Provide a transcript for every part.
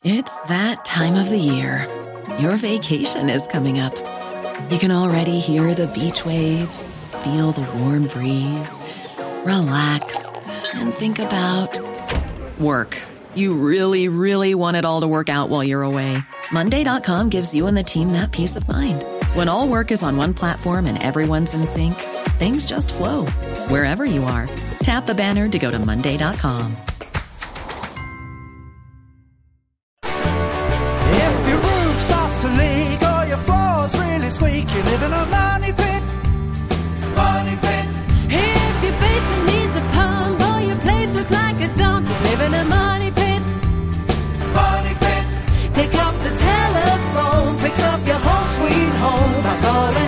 It's that time of the year. Your vacation is coming up. You can already hear the beach waves, feel the warm breeze, relax, and think about work. You really, really want it all to work out while you're away. Monday.com gives you and the team that peace of mind. When all work is on one platform and everyone's in sync, things just flow. Wherever you are, tap the banner to go to Monday.com. If your roof starts to leak or your floor's really squeak, you live in a money pit. Money pit. If your basement needs a pump or your place looks like a dump, you live in a money pit. Money pit. Pick up the telephone, fix up your home sweet home by calling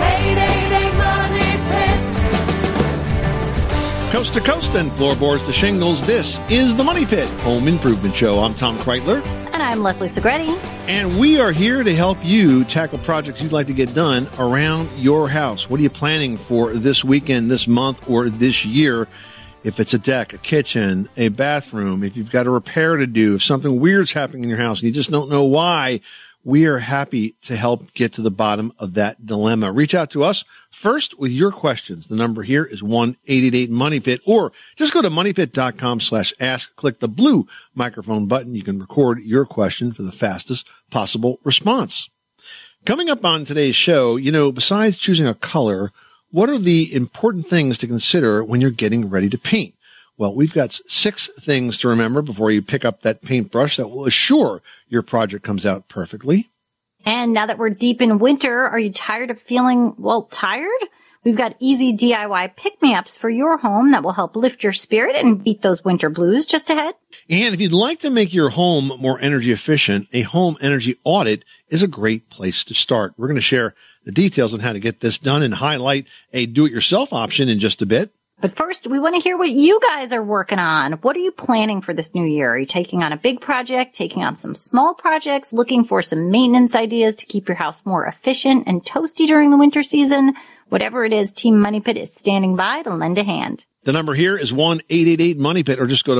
888 Money Pit. Coast to coast and floorboards to shingles, this is the Money Pit Home Improvement Show. I'm Tom Kreitler. And I'm Leslie Segretti. And we are here to help you tackle projects you'd like to get done around your house. What are you planning for this weekend, this month, or this year? If it's a deck, a kitchen, a bathroom, if you've got a repair to do, if something weird's happening in your house and you just don't know why, we are happy to help get to the bottom of that dilemma. Reach out to us first with your questions. The number here is 1-888-MONEYPIT, or just go to moneypit.com/ask. Click the blue microphone button. You can record your question for the fastest possible response. Coming up on today's show, besides choosing a color, what are the important things to consider when you're getting ready to paint? Well, we've got 6 things to remember before you pick up that paintbrush that will assure your project comes out perfectly. And now that we're deep in winter, are you tired of feeling, tired? We've got easy DIY pick-me-ups for your home that will help lift your spirit and beat those winter blues just ahead. And if you'd like to make your home more energy efficient, a home energy audit is a great place to start. We're going to share the details on how to get this done and highlight a do-it-yourself option in just a bit. But first, we want to hear what you guys are working on. What are you planning for this new year? Are you taking on a big project, taking on some small projects, looking for some maintenance ideas to keep your house more efficient and toasty during the winter season? Whatever it is, Team Money Pit is standing by to lend a hand. The number here is 1-888-MONEYPIT, or just go to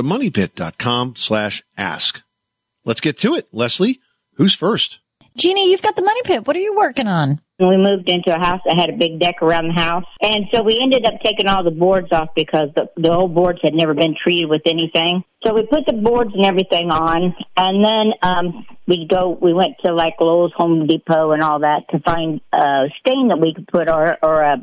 moneypit.com/ask. Let's get to it. Leslie, who's first? Jeannie, you've got the Money Pit. What are you working on? We moved into a house that had a big deck around the house. And so we ended up taking all the boards off because the old boards had never been treated with anything. So we put the boards and everything on. And then we went to like Lowe's, Home Depot and all that to find a stain that we could put or a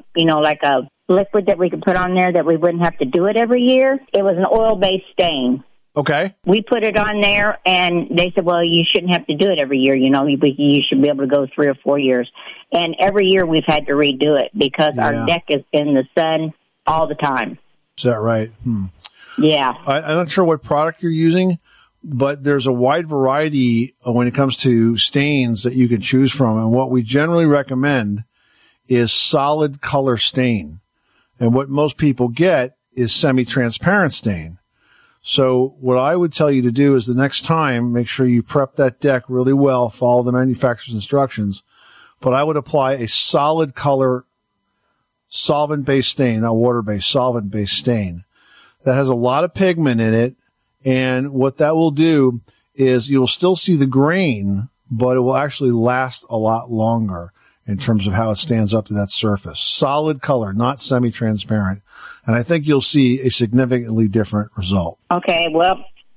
liquid that we could put on there that we wouldn't have to do it every year. It was an oil-based stain. Okay. We put it on there, and they said, well, you shouldn't have to do it every year. You should be able to go 3 or 4 years. And every year we've had to redo it because our deck is in the sun all the time. Is that right? Yeah. I'm not sure what product you're using, but there's a wide variety when it comes to stains that you can choose from. And what we generally recommend is solid color stain. And what most people get is semi-transparent stain. So what I would tell you to do is the next time, make sure you prep that deck really well, follow the manufacturer's instructions. But I would apply a solid color solvent-based stain, not water-based, solvent-based stain that has a lot of pigment in it. And what that will do is you'll still see the grain, but it will actually last a lot longer in terms of how it stands up to that surface. Solid color, not semi-transparent. And I think you'll see a significantly different result. Okay, well,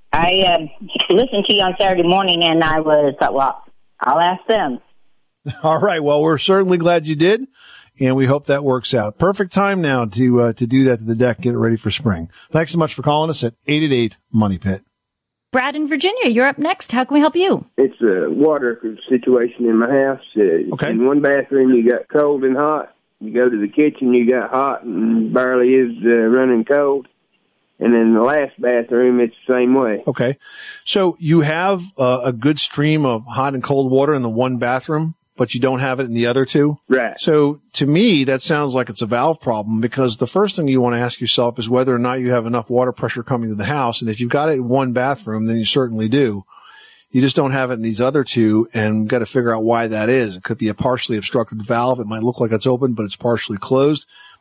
I listened to you on Saturday morning, and I thought, well, I'll ask them. All right, well, we're certainly glad you did, and we hope that works out. Perfect time now to do that to the deck, get it ready for spring. Thanks so much for calling us at 888-MONEY-PIT. Brad in Virginia, you're up next. How can we help you? It's a water situation in my house. Okay. In one bathroom, you got cold and hot. You go to the kitchen, you got hot and barely is running cold. And in the last bathroom, it's the same way. Okay. So you have a good stream of hot and cold water in the one bathroom, but you don't have it in the other two? Right. So to me, that sounds like it's a valve problem, because the first thing you want to ask yourself is whether or not you have enough water pressure coming to the house. And if you've got it in one bathroom, then you certainly do. You just don't have it in these other two, and got to figure out why that is. It could be a partially obstructed valve. It might look like it's open, but it's partially closed.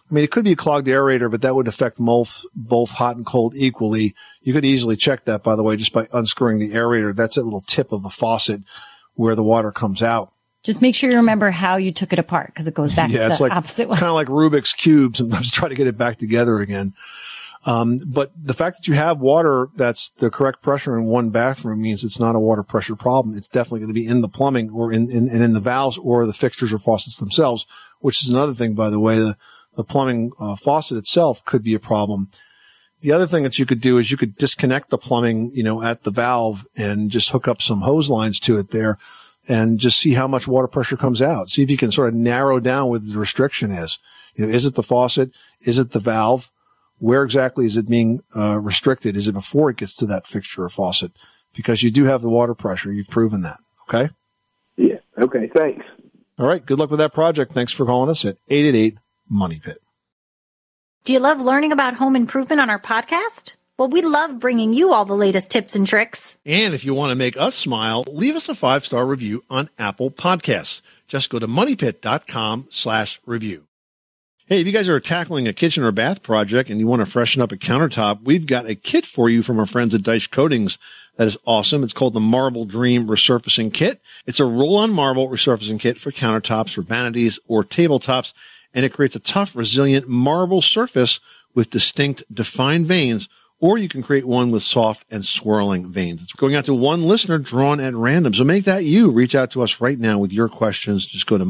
I mean, it could be a clogged aerator, but that would affect both hot and cold equally. You could easily check that, by the way, just by unscrewing the aerator. That's that little tip of the faucet where the water comes out. Just make sure you remember how you took it apart because it goes back to the opposite way. It's kind of like Rubik's Cube. Sometimes try to get it back together again. But the fact that you have water that's the correct pressure in one bathroom means it's not a water pressure problem. It's definitely going to be in the plumbing or in the valves or the fixtures or faucets themselves, which is another thing, by the way. The plumbing faucet itself could be a problem. The other thing that you could do is you could disconnect the plumbing, at the valve and just hook up some hose lines to it there and just see how much water pressure comes out. See if you can sort of narrow down what the restriction is. Is it the faucet? Is it the valve? Where exactly is it being restricted? Is it before it gets to that fixture or faucet? Because you do have the water pressure. You've proven that. Okay? Yeah. Okay. Thanks. All right. Good luck with that project. Thanks for calling us at 888-MONEY-PIT. Do you love learning about home improvement on our podcast? Well, we love bringing you all the latest tips and tricks. And if you want to make us smile, leave us a 5-star review on Apple Podcasts. Just go to moneypit.com/review. Hey, if you guys are tackling a kitchen or bath project and you want to freshen up a countertop, we've got a kit for you from our friends at Deich Coatings that is awesome. It's called the Marble Dream Resurfacing Kit. It's a roll-on marble resurfacing kit for countertops, for vanities, or tabletops, and it creates a tough, resilient marble surface with distinct, defined veins, or you can create one with soft and swirling veins. It's going out to one listener drawn at random. So make that you. Reach out to us right now with your questions. Just go to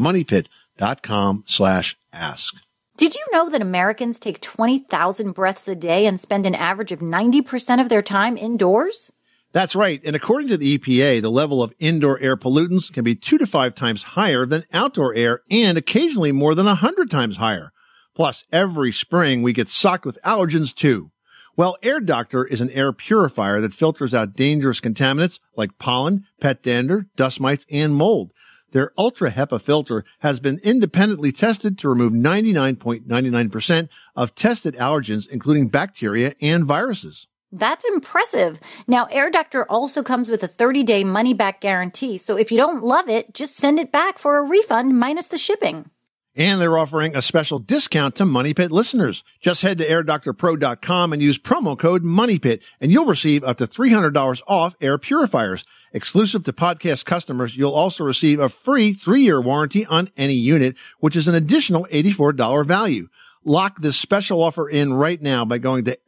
moneypit.com/ask. Did you know that Americans take 20,000 breaths a day and spend an average of 90% of their time indoors? That's right. And according to the EPA, the level of indoor air pollutants can be 2 to 5 times higher than outdoor air and occasionally more than 100 times higher. Plus, every spring we get socked with allergens too. Well, Air Doctor is an air purifier that filters out dangerous contaminants like pollen, pet dander, dust mites, and mold. Their Ultra HEPA filter has been independently tested to remove 99.99% of tested allergens, including bacteria and viruses. That's impressive. Now, Air Doctor also comes with a 30-day money-back guarantee, so if you don't love it, just send it back for a refund minus the shipping. And they're offering a special discount to Money Pit listeners. Just head to airdoctorpro.com and use promo code MONEYPIT, and you'll receive up to $300 off air purifiers. Exclusive to podcast customers, you'll also receive a free 3-year warranty on any unit, which is an additional $84 value. Lock this special offer in right now by going to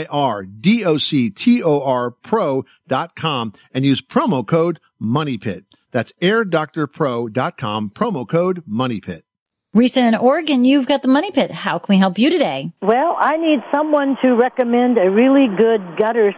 airdoctorpro.com and use promo code MONEYPIT. That's airdoctorpro.com, promo code MONEYPIT. Risa in Oregon, you've got the Money Pit. How can we help you today? Well, I need someone to recommend a really good gutter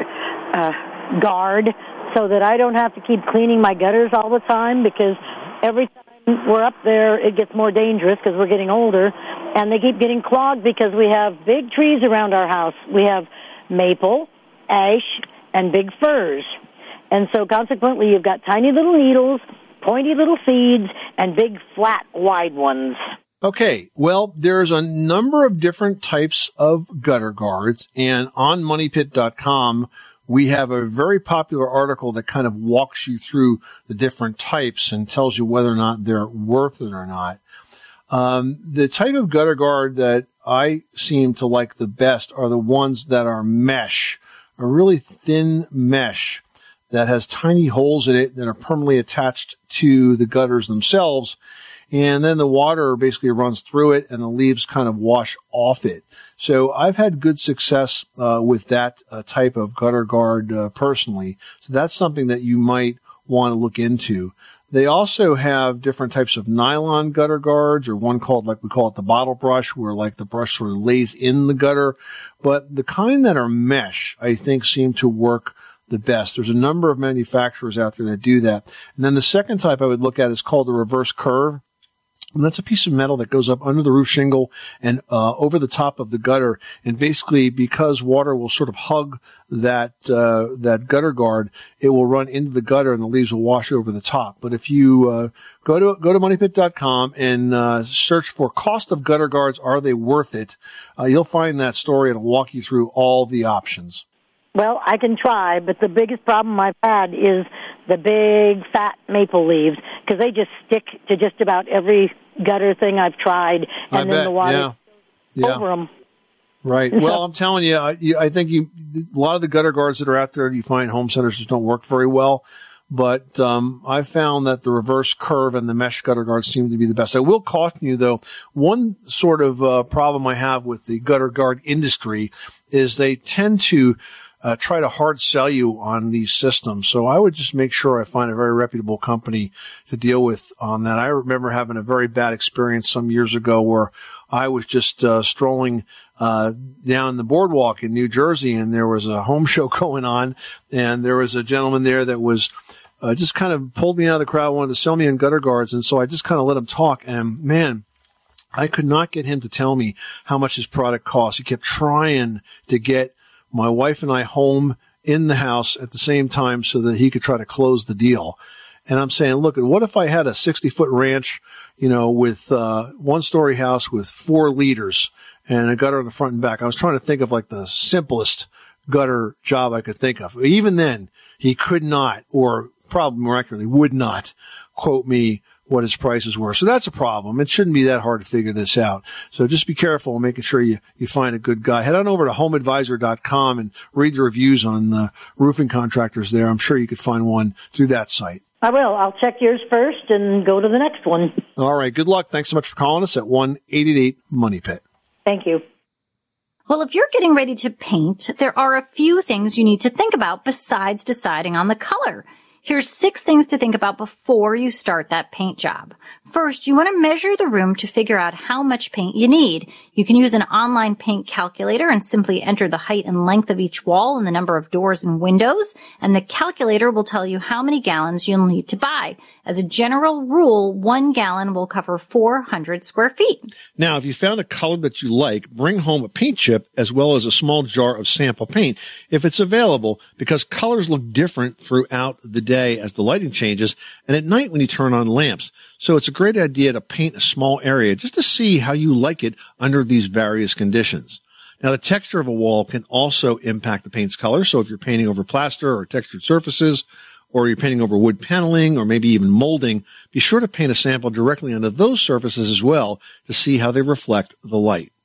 guard so that I don't have to keep cleaning my gutters all the time, because every time we're up there, it gets more dangerous because we're getting older, and they keep getting clogged because we have big trees around our house. We have maple, ash, and big firs. And so consequently, you've got tiny little needles, pointy little seeds, and big, flat, wide ones. Okay, well, there's a number of different types of gutter guards, and on moneypit.com, we have a very popular article that kind of walks you through the different types and tells you whether or not they're worth it or not. The type of gutter guard that I seem to like the best are the ones that are mesh, a really thin mesh that has tiny holes in it that are permanently attached to the gutters themselves. And then the water basically runs through it and the leaves kind of wash off it. So I've had good success with that type of gutter guard personally. So that's something that you might want to look into. They also have different types of nylon gutter guards, or one called, like we call it, the bottle brush, where like the brush sort of lays in the gutter. But the kind that are mesh, I think, seem to work the best. There's a number of manufacturers out there that do that. And then the second type I would look at is called the reverse curve. And that's a piece of metal that goes up under the roof shingle and over the top of the gutter. And basically, because water will sort of hug that gutter guard, it will run into the gutter and the leaves will wash over the top. But if you go to moneypit.com and search for cost of gutter guards, are they worth it? You'll find that story and it'll walk you through all the options. Well, I can try, but the biggest problem I've had is the big, fat maple leaves, because they just stick to just about every gutter thing I've tried, and then the water over them. Right. Well, I'm telling you, I think a lot of the gutter guards that are out there, you find home centers just don't work very well. But I found that the reverse curve and the mesh gutter guards seem to be the best. I will caution you, though, one sort of problem I have with the gutter guard industry is they tend to try to hard sell you on these systems. So I would just make sure I find a very reputable company to deal with on that. I remember having a very bad experience some years ago where I was just strolling down the boardwalk in New Jersey, and there was a home show going on, and there was a gentleman there that was just kind of pulled me out of the crowd, wanted to sell me on gutter guards, and so I just kind of let him talk, and man, I could not get him to tell me how much his product cost. He kept trying to get my wife and I home in the house at the same time so that he could try to close the deal. And I'm saying, look, what if I had a 60-foot ranch, with one-story house with 4 liters and a gutter on the front and back? I was trying to think of like the simplest gutter job I could think of. Even then, he could not, or probably more accurately, would not quote me what his prices were. So that's a problem. It shouldn't be that hard to figure this out. So just be careful making sure you find a good guy. Head on over to homeadvisor.com and read the reviews on the roofing contractors there. I'm sure you could find one through that site. I will. I'll check yours first and go to the next one. All right. Good luck. Thanks so much for calling us at 1-888-MONEY-PIT. Thank you. Well, if you're getting ready to paint, there are a few things you need to think about besides deciding on the color. Here's 6 things to think about before you start that paint job. First, you want to measure the room to figure out how much paint you need. You can use an online paint calculator and simply enter the height and length of each wall and the number of doors and windows, and the calculator will tell you how many gallons you'll need to buy. As a general rule, 1 gallon will cover 400 square feet. Now, if you found a color that you like, bring home a paint chip as well as a small jar of sample paint if it's available, because colors look different throughout the day as the lighting changes and at night when you turn on lamps. So it's a great idea to paint a small area just to see how you like it under these various conditions. Now, the texture of a wall can also impact the paint's color. So if you're painting over plaster or textured surfaces, or you're painting over wood paneling or maybe even molding, be sure to paint a sample directly onto those surfaces as well to see how they reflect the light.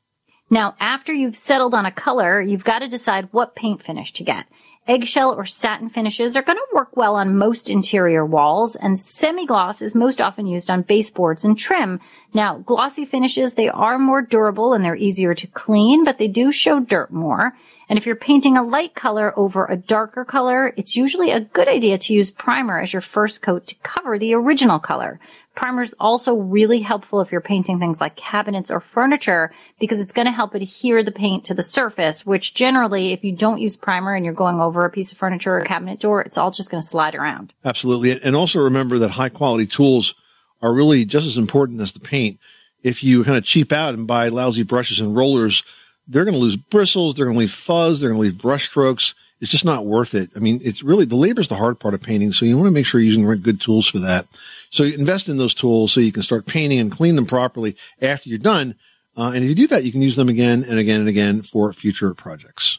Now, after you've settled on a color, you've got to decide what paint finish to get. Eggshell or satin finishes are going to work well on most interior walls, and semi-gloss is most often used on baseboards and trim. Now, glossy finishes, they are more durable and they're easier to clean, but they do show dirt more. And if you're painting a light color over a darker color, it's usually a good idea to use primer as your first coat to cover the original color. Primer is also really helpful if you're painting things like cabinets or furniture, because it's going to help adhere the paint to the surface, which generally, if you don't use primer and you're going over a piece of furniture or a cabinet door, it's all just going to slide around. Absolutely. And also remember that high quality tools are really just as important as the paint. If you kind of cheap out and buy lousy brushes and rollers, they're going to lose bristles, they're going to leave fuzz, they're going to leave brush strokes. It's just not worth it. I mean, it's really, the labor is the hard part of painting, so you want to make sure you're using good tools for that. So you invest in those tools so you can start painting and clean them properly after you're done. And if you do that, you can use them again and again and again for future projects.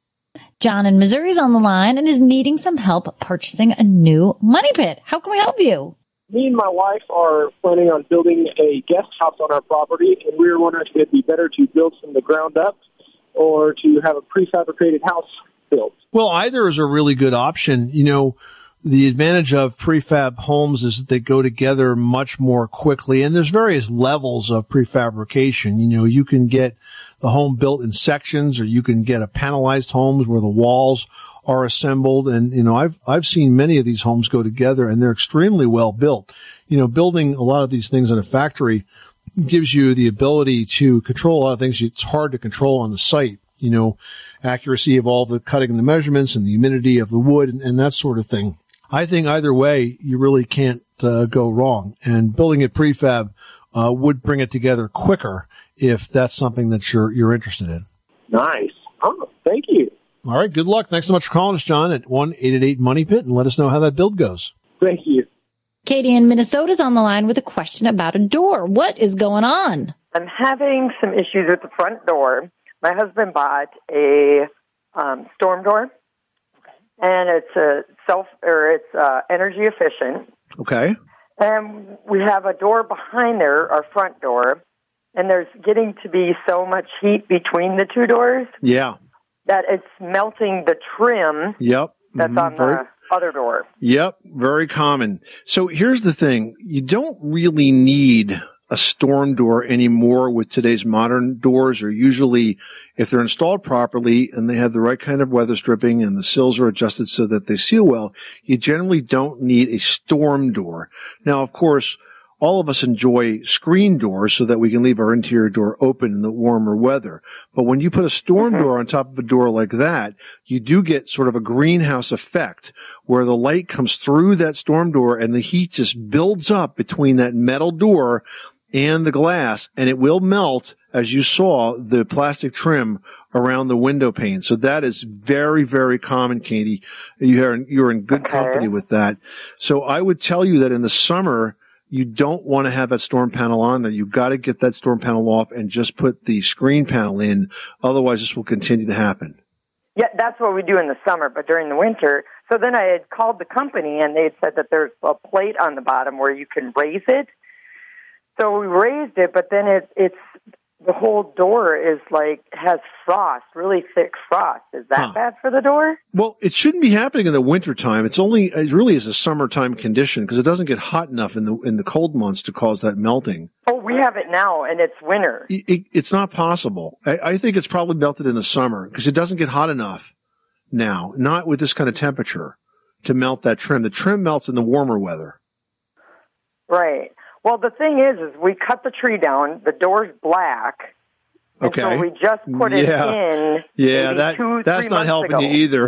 John in Missouri is on the line and is needing some help purchasing a new money pit. How can we help you? Me and my wife are planning on building a guest house on our property, and we were wondering if it'd be better to build from the ground up or to have a prefabricated house built. Well, either is a really good option. You know, the advantage of prefab homes is that they go together much more quickly, and there's various levels of prefabrication. You know, you can get the home built in sections, or you can get a panelized homes where the walls are assembled. And, you know, I've seen many of these homes go together, and they're extremely well built. You know, building a lot of these things in a factory gives you the ability to control a lot of things it's hard to control on the site. You know, accuracy of all the cutting and the measurements and the humidity of the wood and that sort of thing. I think either way, you really can't go wrong. And building it prefab would bring it together quicker if that's something that you're interested in. Nice. Oh, thank you. All right. Good luck. Thanks so much for calling us, John, at 1-888-MONEY-PIT, and let us know how that build goes. Thank you. Katie in Minnesota is on the line with a question about a door. What is going on? I'm having some issues with the front door. My husband bought a storm door, and it's energy efficient. Okay. And we have a door behind there, our front door, and there's getting to be so much heat between the two doors Yeah. that it's melting the trim Yep. that's on the other door. Yep. Very common. So here's the thing. You don't really need a storm door anymore with today's modern doors, or usually if they're installed properly and they have the right kind of weather stripping and the sills are adjusted so that they seal well, you generally don't need a storm door. Now, of course, all of us enjoy screen doors so that we can leave our interior door open in the warmer weather. But when you put a storm door on top of a door like that, you do get sort of a greenhouse effect where the light comes through that storm door and the heat just builds up between that metal door and the glass, and it will melt, as you saw, the plastic trim around the window pane. So that is very, very common, Katie. You're in good company with that. So I would tell you that in the summer, you don't want to have that storm panel on there. You've got to get that storm panel off and just put the screen panel in. Otherwise, this will continue to happen. Yeah, that's what we do in the summer, but during the winter. So then I had called the company, and they had said that there's a plate on the bottom where you can raise it. So we raised it, but then it's the whole door is has frost, really thick frost. Is that bad for the door? Well, it shouldn't be happening in the wintertime. It really is a summertime condition because it doesn't get hot enough in the cold months to cause that melting. Oh, we have it now, and it's winter. It's not possible. I think it's probably melted in the summer because it doesn't get hot enough now, not with this kind of temperature, to melt that trim. The trim melts in the warmer weather. Right. Well, the thing is we cut the tree down. The door's black. Okay. So we just put it in. Yeah, that's not helping you either.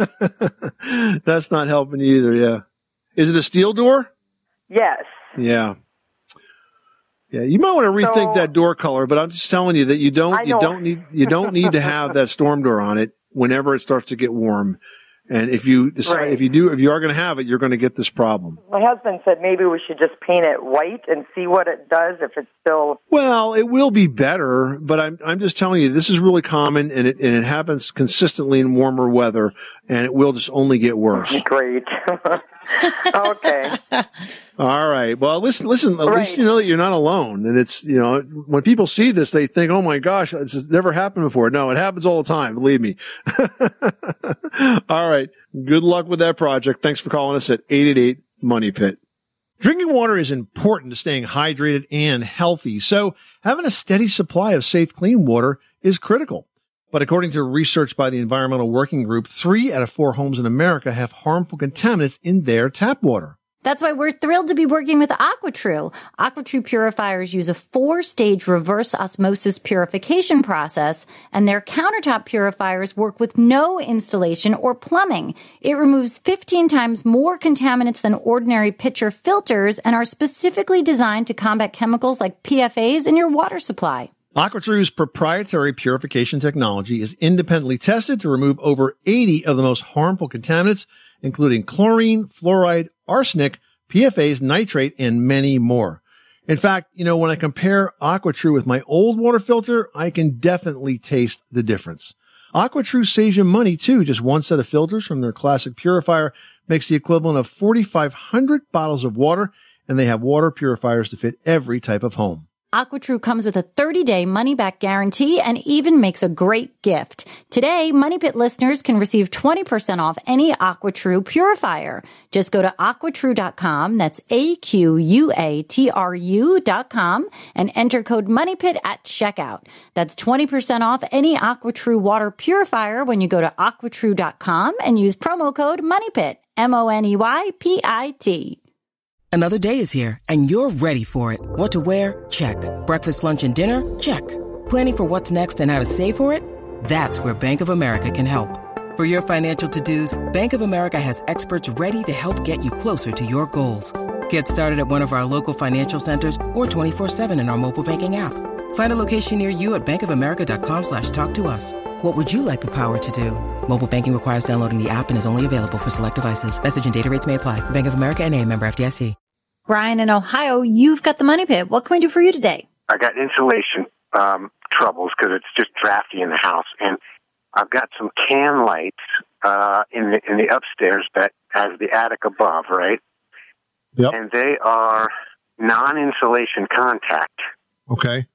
That's not helping you either. Yeah. Is it a steel door? Yes. Yeah. Yeah. You might want to rethink that door color, but I'm just telling you that you don't need to have that storm door on it whenever it starts to get warm. And if you decide, if you are going to have it, you're going to get this problem. My husband said maybe we should just paint it white and see what it does if it's still. Well, it will be better, but I'm just telling you, this is really common and it happens consistently in warmer weather, and it will just only get worse. Great. Okay. All right. Well, listen, at least you know that you're not alone. And it's, when people see this, they think, oh my gosh, this has never happened before. No, it happens all the time. Believe me. All right. Good luck with that project. Thanks for calling us at 888-MONEY-PIT. Drinking water is important to staying hydrated and healthy. So having a steady supply of safe, clean water is critical. But according to research by the Environmental Working Group, 3 out of 4 homes in America have harmful contaminants in their tap water. That's why we're thrilled to be working with AquaTrue. AquaTrue purifiers use a 4-stage reverse osmosis purification process, and their countertop purifiers work with no installation or plumbing. It removes 15 times more contaminants than ordinary pitcher filters and are specifically designed to combat chemicals like PFAS in your water supply. AquaTrue's proprietary purification technology is independently tested to remove over 80 of the most harmful contaminants, including chlorine, fluoride, arsenic, PFAS, nitrate, and many more. In fact, when I compare AquaTrue with my old water filter, I can definitely taste the difference. AquaTrue saves you money too. Just one set of filters from their classic purifier makes the equivalent of 4,500 bottles of water, and they have water purifiers to fit every type of home. AquaTrue comes with a 30-day money-back guarantee and even makes a great gift. Today, Money Pit listeners can receive 20% off any AquaTrue purifier. Just go to AquaTrue.com, that's AQUATRU.com, and enter code MONEYPIT at checkout. That's 20% off any AquaTrue water purifier when you go to AquaTrue.com and use promo code MONEYPIT, MONEYPIT. Another day is here, and you're ready for it. What to wear? Check. Breakfast, lunch, and dinner? Check. Planning for what's next and how to save for it? That's where Bank of America can help. For your financial to-dos, Bank of America has experts ready to help get you closer to your goals. Get started at one of our local financial centers or 24/7 in our mobile banking app. Find a location near you at bankofamerica.com/talktous. What would you like the power to do? Mobile banking requires downloading the app and is only available for select devices. Message and data rates may apply. Bank of America NA, member FDIC. Brian in Ohio, you've got the Money Pit. What can we do for you today? I got insulation troubles because it's just drafty in the house, and I've got some can lights in the upstairs that has the attic above, right? Yep. And they are non-insulation contact. Okay.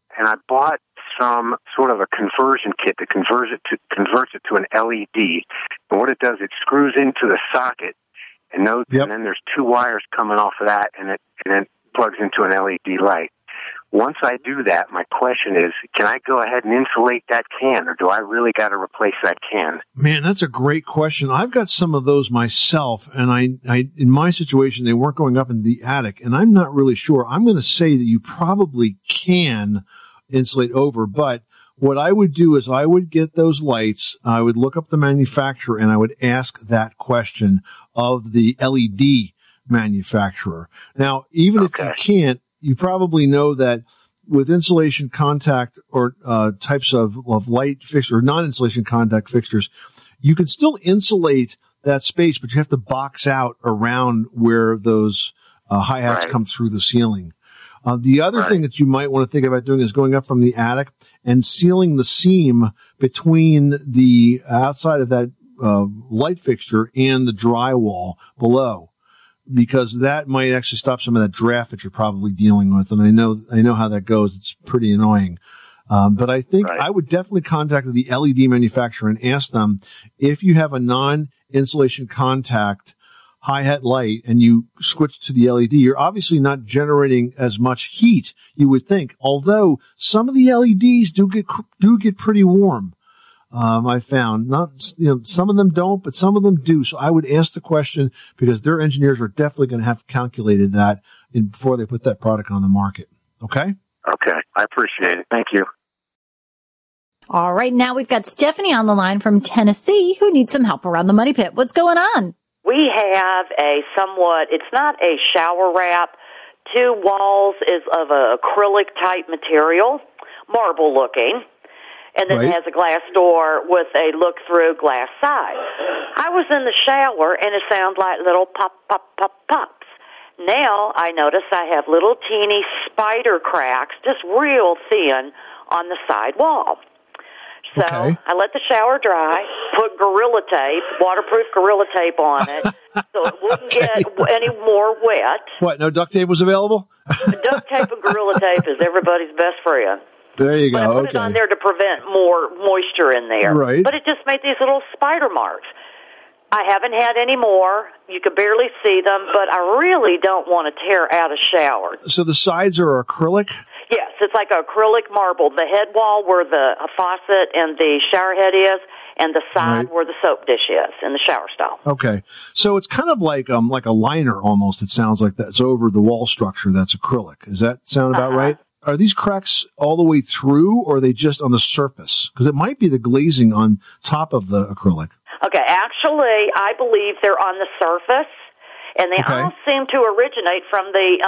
and I bought some sort of a conversion kit that converts it to an LED. And what it does, it screws into the socket, and then there's two wires coming off of that, and it plugs into an LED light. Once I do that, my question is, can I go ahead and insulate that can, or do I really got to replace that can? Man, that's a great question. I've got some of those myself, and I in my situation, they weren't going up into the attic, and I'm not really sure. I'm going to say that you probably can insulate over, but what I would do is I would get those lights, I would look up the manufacturer, and I would ask that question of the LED manufacturer. Now, even if you can't, you probably know that with insulation contact or types of light fixture or non-insulation contact fixtures, you can still insulate that space, but you have to box out around where those hi-hats come through the ceiling. The other thing that you might want to think about doing is going up from the attic and sealing the seam between the outside of that light fixture and the drywall below, because that might actually stop some of that draft that you're probably dealing with. And I know how that goes. It's pretty annoying. But I think I would definitely contact the LED manufacturer and ask them if you have a non-insulation contact hi-hat light and you switch to the LED, you're obviously not generating as much heat, you would think. Although some of the LEDs do get pretty warm. I found some of them don't, but some of them do. So I would ask the question, because their engineers are definitely going to have calculated that before they put that product on the market. Okay? Okay. I appreciate it. Thank you. All right. Now we've got Stephanie on the line from Tennessee who needs some help around the money pit. What's going on? We have it's not a shower wrap. Two walls is of an acrylic type material, marble looking. And then it has a glass door with a look-through glass side. I was in the shower, and it sounded like little pop, pop, pop, pops. Now I notice I have little teeny spider cracks, just real thin, on the side wall. So I let the shower dry, put Gorilla Tape, waterproof Gorilla Tape on it, so it wouldn't get any more wet. What, no duct tape was available? Duct tape and Gorilla Tape is everybody's best friend. There you go. But I put it on there to prevent more moisture in there. Right. But it just made these little spider marks. I haven't had any more. You could barely see them, but I really don't want to tear out a shower. So the sides are acrylic? Yes, it's like acrylic marble. The head wall where the faucet and the shower head is, and the side where the soap dish is in the shower stall. Okay. So it's kind of like a liner almost. It sounds like that's over the wall structure that's acrylic. Does that sound about right? Are these cracks all the way through, or are they just on the surface? Because it might be the glazing on top of the acrylic. Okay, actually, I believe they're on the surface, and they all seem to originate from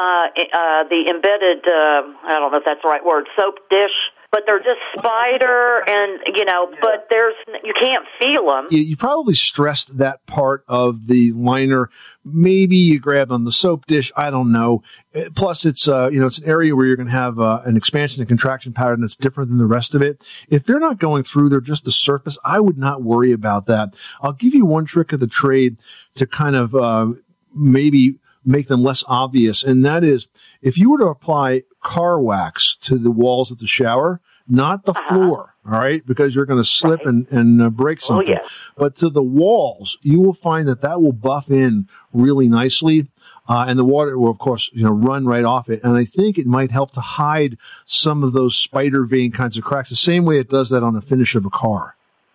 the embedded, I don't know if that's the right word, soap dish. But they're just spider and, but you can't feel them. You probably stressed that part of the liner. Maybe you grabbed on the soap dish. I don't know. Plus it's, it's an area where you're going to have an expansion and contraction pattern that's different than the rest of it. If they're not going through, they're just the surface. I would not worry about that. I'll give you one trick of the trade to kind of, maybe make them less obvious. And that is, if you were to apply car wax to the walls of the shower, not the floor, all right, because you're going to slip and break something. Oh, yeah. But to the walls, you will find that will buff in really nicely. And the water will, of course, run right off it. And I think it might help to hide some of those spider vein kinds of cracks, the same way it does that on the finish of a car.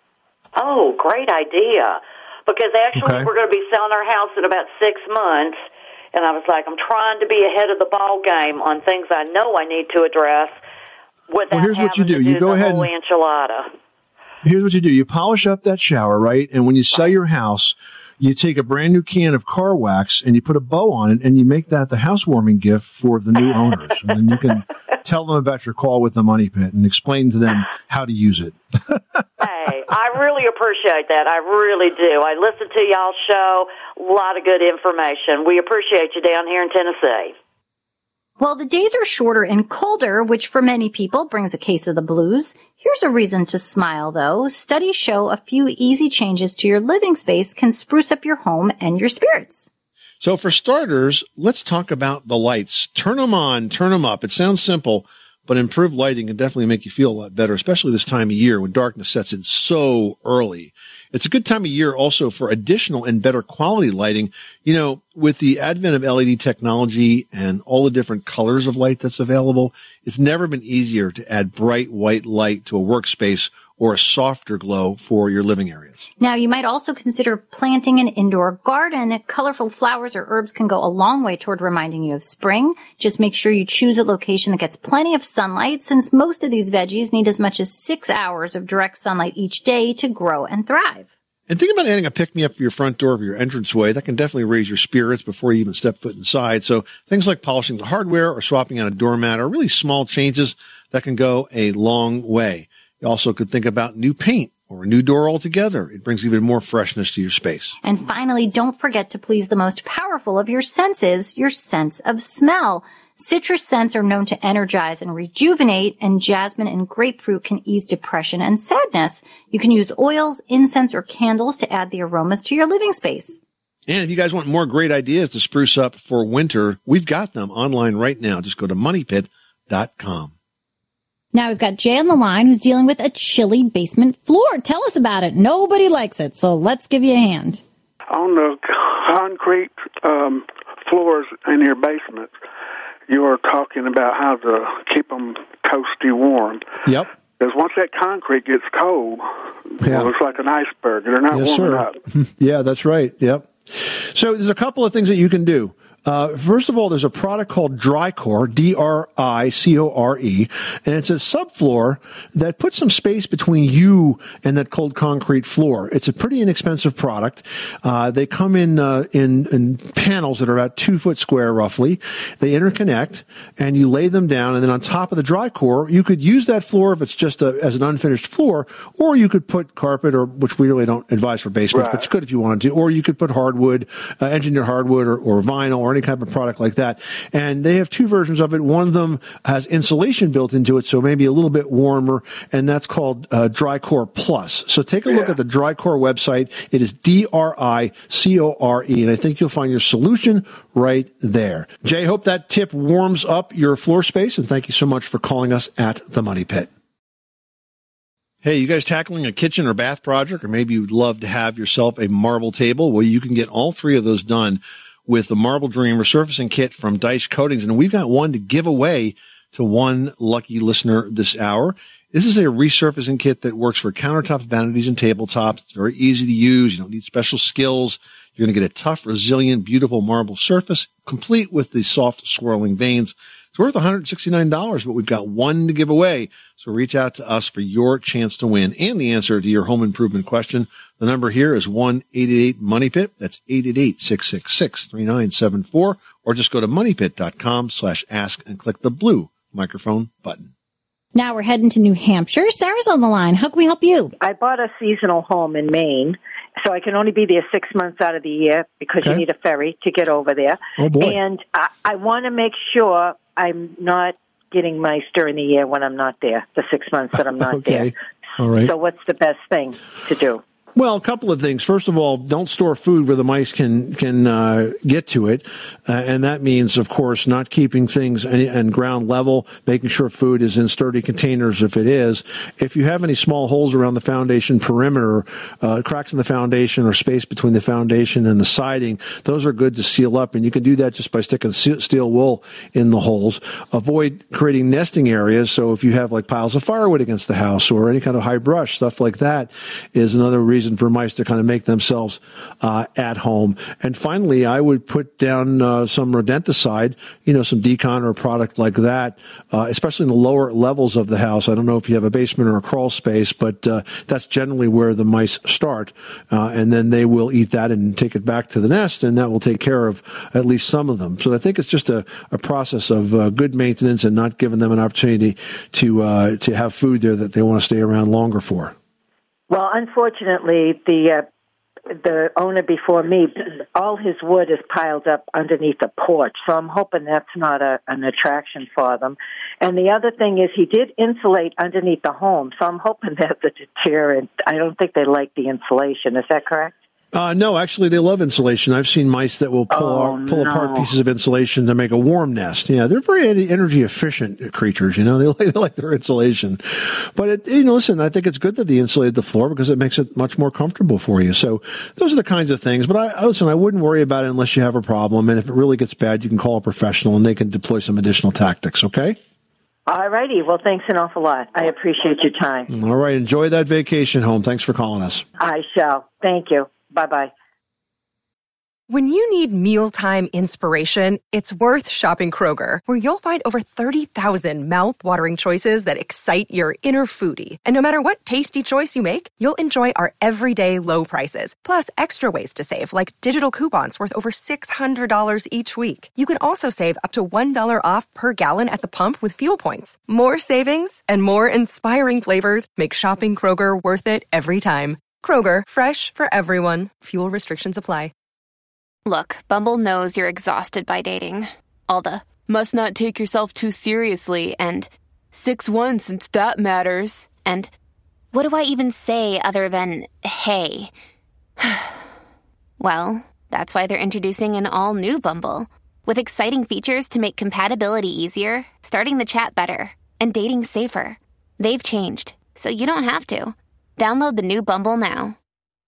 Oh, great idea. Because actually we're going to be selling our house in about 6 months. And I was like, I'm trying to be ahead of the ball game on things I know I need to address without here's what you do. You go ahead. Enchilada. Here's what you do. You polish up that shower, right? And when you sell your house, you take a brand new can of car wax and you put a bow on it, and you make that the housewarming gift for the new owners. And then you can tell them about your call with the Money Pit and explain to them how to use it. Hey, I really appreciate that. I really do. I listen to y'all's show. A lot of good information. We appreciate you down here in Tennessee. Well, the days are shorter and colder, which for many people brings a case of the blues. Here's a reason to smile, though. Studies show a few easy changes to your living space can spruce up your home and your spirits. So for starters, let's talk about the lights. Turn them on, turn them up. It sounds simple, but improved lighting can definitely make you feel a lot better, especially this time of year when darkness sets in so early. It's a good time of year also for additional and better quality lighting. You know, with the advent of LED technology and all the different colors of light that's available, it's never been easier to add bright white light to a workspace or a softer glow for your living areas. Now, you might also consider planting an indoor garden. Colorful flowers or herbs can go a long way toward reminding you of spring. Just make sure you choose a location that gets plenty of sunlight, since most of these veggies need as much as 6 hours of direct sunlight each day to grow and thrive. And think about adding a pick-me-up for your front door or your entranceway. That can definitely raise your spirits before you even step foot inside. So things like polishing the hardware or swapping out a doormat are really small changes that can go a long way. You also could think about new paint or a new door altogether. It brings even more freshness to your space. And finally, don't forget to please the most powerful of your senses, your sense of smell. Citrus scents are known to energize and rejuvenate, and jasmine and grapefruit can ease depression and sadness. You can use oils, incense, or candles to add the aromas to your living space. And if you guys want more great ideas to spruce up for winter, we've got them online right now. Just go to moneypit.com. Now we've got Jay on the line who's dealing with a chilly basement floor. Tell us about it. Nobody likes it, so let's give you a hand. On the concrete floors in your basement, you were talking about how to keep them toasty warm. Yep. Because once that concrete gets cold, it looks like an iceberg. They're not warming up. Yeah, that's right. Yep. So there's a couple of things that you can do. First of all, there's a product called Drycore, Dricore, and it's a subfloor that puts some space between you and that cold concrete floor. It's a pretty inexpensive product. They come in panels that are about 2 foot square roughly. They interconnect and you lay them down, and then on top of the Drycore, you could use that floor if it's just as an unfinished floor, or you could put carpet, or which we really don't advise for basements, but you could if you wanted to, or you could put hardwood, engineered hardwood or vinyl or any type of product like that. And they have two versions of it. One of them has insulation built into it, so maybe a little bit warmer, and that's called Drycore Plus. So take a look at the Drycore website. It is Dricore, and I think you'll find your solution right there. Jay, hope that tip warms up your floor space, and thank you so much for calling us at the Money Pit. Hey, you guys tackling a kitchen or bath project, or maybe you'd love to have yourself a marble table? Well, you can get all three of those done with the Marble Dream resurfacing kit from Dice Coatings. And we've got one to give away to one lucky listener this hour. This is a resurfacing kit that works for countertops, vanities, and tabletops. It's very easy to use. You don't need special skills. You're going to get a tough, resilient, beautiful marble surface, complete with the soft swirling veins. It's worth $169, but we've got one to give away. So reach out to us for your chance to win and the answer to your home improvement question. The number here is 1-888-MONEYPIT. That's 888-666-3974. Or just go to moneypit.com/ask and click the blue microphone button. Now we're heading to New Hampshire. Sarah's on the line. How can we help you? I bought a seasonal home in Maine, so I can only be there 6 months out of the year because you need a ferry to get over there. Oh, boy. And I want to make sure I'm not getting mice during the year when I'm not there, the 6 months that I'm not there. All right. So what's the best thing to do? Well, a couple of things. First of all, don't store food where the mice can get to it. And that means, of course, not keeping things in ground level, making sure food is in sturdy containers if it is. If you have any small holes around the foundation perimeter, cracks in the foundation or space between the foundation and the siding, those are good to seal up. And you can do that just by sticking steel wool in the holes. Avoid creating nesting areas. So if you have like piles of firewood against the house or any kind of high brush, stuff like that is another reason for mice to kind of make themselves at home. And finally, I would put down some rodenticide, some Decon or a product like that, especially in the lower levels of the house. I don't know if you have a basement or a crawl space, but that's generally where the mice start. And then they will eat that and take it back to the nest, and that will take care of at least some of them. So I think it's just a process of good maintenance and not giving them an opportunity to have food there that they want to stay around longer for. Well, unfortunately, the owner before me, all his wood is piled up underneath the porch, so I'm hoping that's not an attraction for them. And the other thing is he did insulate underneath the home, so I'm hoping that's a deterrent. I don't think they like the insulation. Is that correct? No, actually, they love insulation. I've seen mice that will pull apart pieces of insulation to make a warm nest. Yeah, they're very energy efficient creatures. They like their insulation. But listen, I think it's good that they insulated the floor because it makes it much more comfortable for you. So those are the kinds of things. But I wouldn't worry about it unless you have a problem. And if it really gets bad, you can call a professional and they can deploy some additional tactics. Okay. All righty. Well, thanks an awful lot. I appreciate your time. All right. Enjoy that vacation home. Thanks for calling us. I shall. Thank you. Bye-bye. When you need mealtime inspiration, it's worth shopping Kroger, where you'll find over 30,000 mouth-watering choices that excite your inner foodie. And no matter what tasty choice you make, you'll enjoy our everyday low prices, plus extra ways to save, like digital coupons worth over $600 each week. You can also save up to $1 off per gallon at the pump with fuel points. More savings and more inspiring flavors make shopping Kroger worth it every time. Kroger, fresh for everyone. Fuel restrictions apply. Look, Bumble knows you're exhausted by dating. All the, must not take yourself too seriously, and 6'1" since that matters, and what do I even say other than, hey? Well, that's why they're introducing an all-new Bumble, with exciting features to make compatibility easier, starting the chat better, and dating safer. They've changed, so you don't have to. Download the new Bumble now.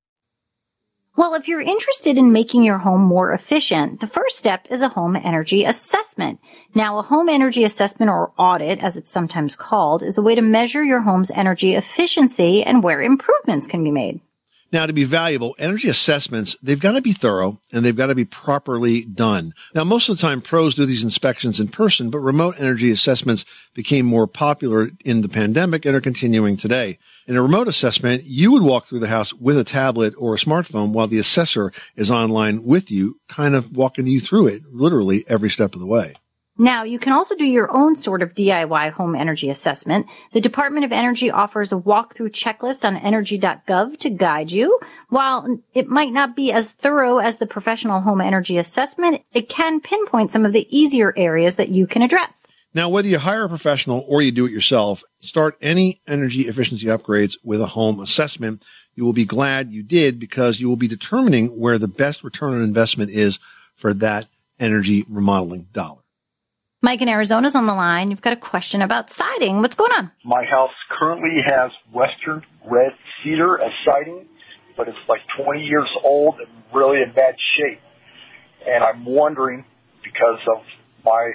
Well, if you're interested in making your home more efficient, the first step is a home energy assessment. Now, a home energy assessment, or audit, as it's sometimes called, is a way to measure your home's energy efficiency and where improvements can be made. Now, to be valuable, energy assessments, they've got to be thorough and they've got to be properly done. Now, most of the time, pros do these inspections in person, but remote energy assessments became more popular in the pandemic and are continuing today. In a remote assessment, you would walk through the house with a tablet or a smartphone while the assessor is online with you, kind of walking you through it, literally every step of the way. Now, you can also do your own sort of DIY home energy assessment. The Department of Energy offers a walkthrough checklist on energy.gov to guide you. While it might not be as thorough as the professional home energy assessment, it can pinpoint some of the easier areas that you can address. Now, whether you hire a professional or you do it yourself, start any energy efficiency upgrades with a home assessment. You will be glad you did, because you will be determining where the best return on investment is for that energy remodeling dollar. Mike in Arizona's on the line. You've got a question about siding. What's going on? My house currently has Western red cedar as siding, but it's like 20 years old and really in bad shape. And I'm wondering, because of my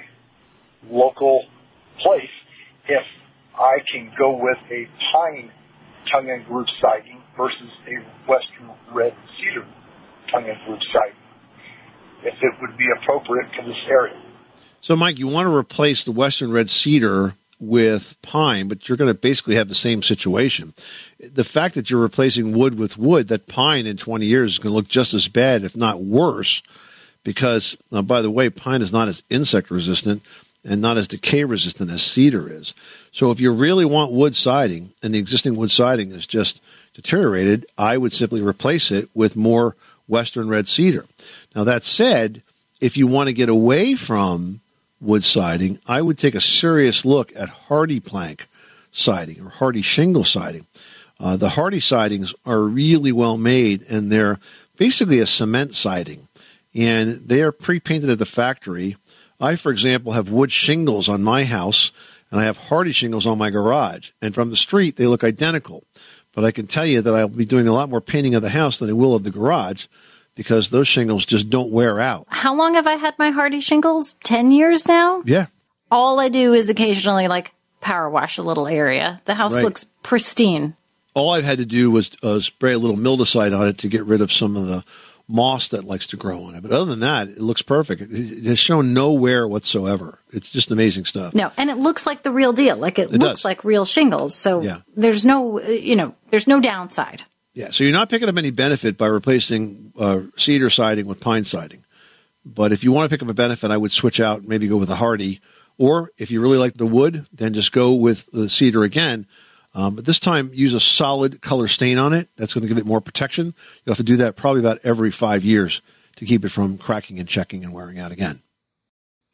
local place, if I can go with a pine tongue and groove siding versus a Western red cedar tongue and groove siding, if it would be appropriate for this area. So, Mike, you want to replace the Western red cedar with pine, but you're going to basically have the same situation. The fact that you're replacing wood with wood, that pine in 20 years is going to look just as bad, if not worse, because, by the way, pine is not as insect resistant and not as decay resistant as cedar is. So if you really want wood siding and the existing wood siding is just deteriorated, I would simply replace it with more Western red cedar. Now, that said, if you want to get away from wood siding, I would take a serious look at hardy plank siding or hardy shingle siding. The hardy sidings are really well made, and they're basically a cement siding, and they are pre-painted at the factory. I, for example, have wood shingles on my house, and I have hardy shingles on my garage, and from the street they look identical. But I can tell you that I'll be doing a lot more painting of the house than I will of the garage, because those shingles just don't wear out. How long have I had my hardy shingles? 10 years now? Yeah. All I do is occasionally power wash a little area. The house looks pristine. All I've had to do was spray a little mildewcide on it to get rid of some of the moss that likes to grow on it. But other than that, it looks perfect. It has shown no wear whatsoever. It's just amazing stuff. No, and it looks like the real deal. It looks like real shingles. So there's no, there's no downside. Yeah, so you're not picking up any benefit by replacing cedar siding with pine siding. But if you want to pick up a benefit, I would switch out, maybe go with a hardy. Or if you really like the wood, then just go with the cedar again. But this time, use a solid color stain on it. That's going to give it more protection. You'll have to do that probably about every 5 years to keep it from cracking and checking and wearing out again.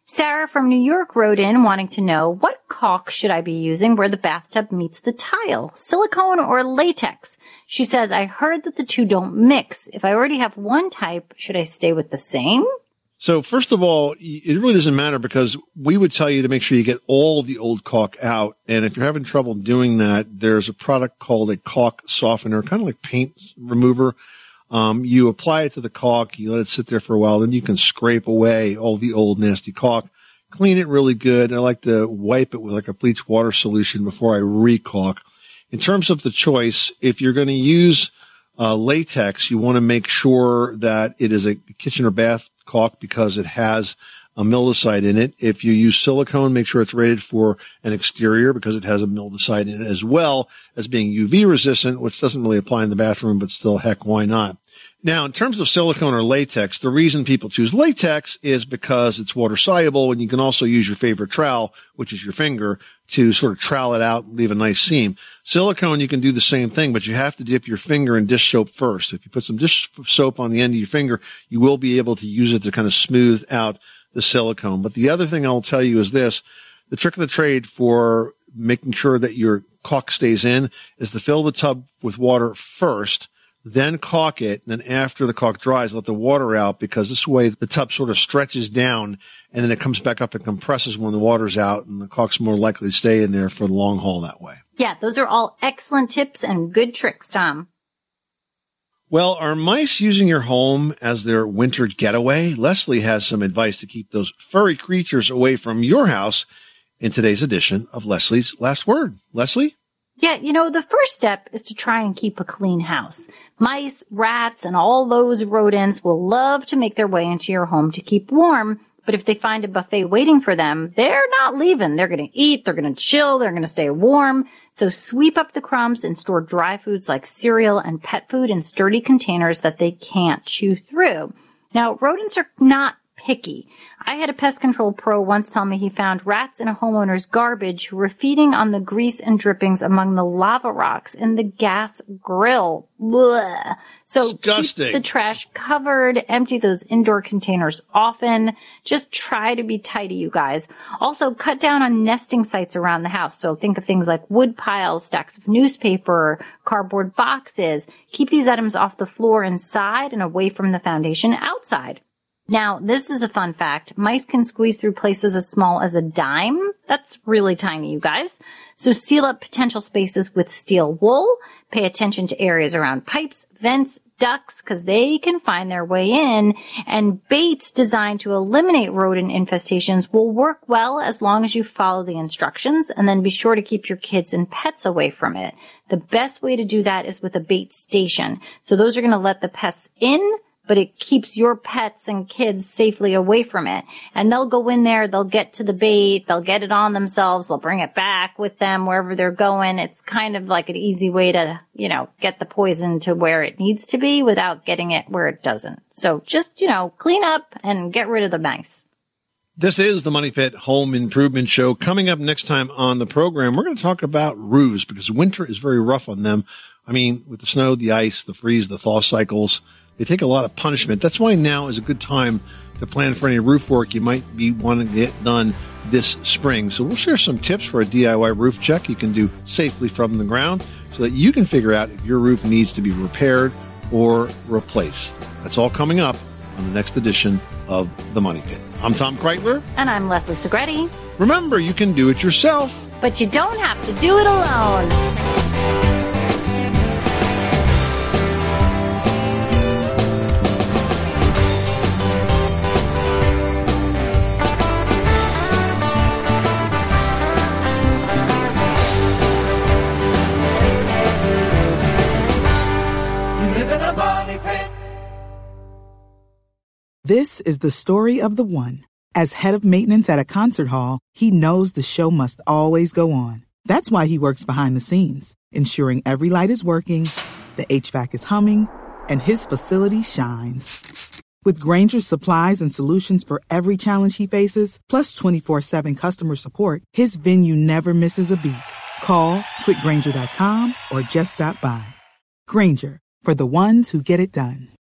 Sarah from New York wrote in wanting to know, what caulk should I be using where the bathtub meets the tile? Silicone or latex? She says, I heard that the two don't mix. If I already have one type, should I stay with the same? So first of all, it really doesn't matter because we would tell you to make sure you get all the old caulk out. And if you're having trouble doing that, there's a product called a caulk softener, kind of like paint remover. You apply it to the caulk, you let it sit there for a while, then you can scrape away all the old nasty caulk, clean it really good. I like to wipe it with like a bleach water solution before I re-caulk. In terms of the choice, if you're going to use latex, you want to make sure that it is a kitchen or bath caulk because it has a mildewcide in it. If you use silicone, make sure it's rated for an exterior because it has a mildewcide in it, as well as being UV resistant, which doesn't really apply in the bathroom, but still, heck, why not? Now, in terms of silicone or latex, the reason people choose latex is because it's water soluble, and you can also use your favorite trowel, which is your finger, to sort of trowel it out and leave a nice seam. Silicone, you can do the same thing, but you have to dip your finger in dish soap first. If you put some dish soap on the end of your finger, you will be able to use it to kind of smooth out the silicone. But the other thing I'll tell you is this. The trick of the trade for making sure that your caulk stays in is to fill the tub with water first, then caulk it, and then after the caulk dries, let the water out, because this way the tub sort of stretches down and then it comes back up and compresses when the water's out, and the caulk's more likely to stay in there for the long haul that way. Yeah, those are all excellent tips and good tricks, Tom. Well, are mice using your home as their winter getaway? Leslie has some advice to keep those furry creatures away from your house in today's edition of Leslie's Last Word. Leslie? Yeah, the first step is to try and keep a clean house. Mice, rats, and all those rodents will love to make their way into your home to keep warm, but if they find a buffet waiting for them, they're not leaving. They're going to eat, they're going to chill, they're going to stay warm. So sweep up the crumbs and store dry foods like cereal and pet food in sturdy containers that they can't chew through. Now, rodents are not picky. I had a pest control pro once tell me he found rats in a homeowner's garbage who were feeding on the grease and drippings among the lava rocks in the gas grill. Blah. So disgusting. Keep the trash covered, empty those indoor containers often. Just try to be tidy, you guys. Also, cut down on nesting sites around the house. So think of things like wood piles, stacks of newspaper, cardboard boxes. Keep these items off the floor inside and away from the foundation outside. Now, this is a fun fact. Mice can squeeze through places as small as a dime. That's really tiny, you guys. So seal up potential spaces with steel wool. Pay attention to areas around pipes, vents, ducts, because they can find their way in. And baits designed to eliminate rodent infestations will work well as long as you follow the instructions, and then be sure to keep your kids and pets away from it. The best way to do that is with a bait station. So those are going to let the pests in, but it keeps your pets and kids safely away from it. And they'll go in there, they'll get to the bait, they'll get it on themselves, they'll bring it back with them wherever they're going. It's kind of like an easy way to, get the poison to where it needs to be without getting it where it doesn't. So just, clean up and get rid of the mice. This is the Money Pit Home Improvement Show. Coming up next time on the program, we're going to talk about roofs because winter is very rough on them. I mean, with the snow, the ice, the freeze, the thaw cycles, they take a lot of punishment. That's why now is a good time to plan for any roof work you might be wanting to get done this spring. So we'll share some tips for a DIY roof check you can do safely from the ground so that you can figure out if your roof needs to be repaired or replaced. That's all coming up on the next edition of The Money Pit. I'm Tom Kreitler. And I'm Leslie Segretti. Remember, you can do it yourself, but you don't have to do it alone. This is the story of the one. As head of maintenance at a concert hall, he knows the show must always go on. That's why he works behind the scenes, ensuring every light is working, the HVAC is humming, and his facility shines. With Grainger's supplies and solutions for every challenge he faces, plus 24/7 customer support, his venue never misses a beat. Call quickgrainger.com or just stop by. Grainger, for the ones who get it done.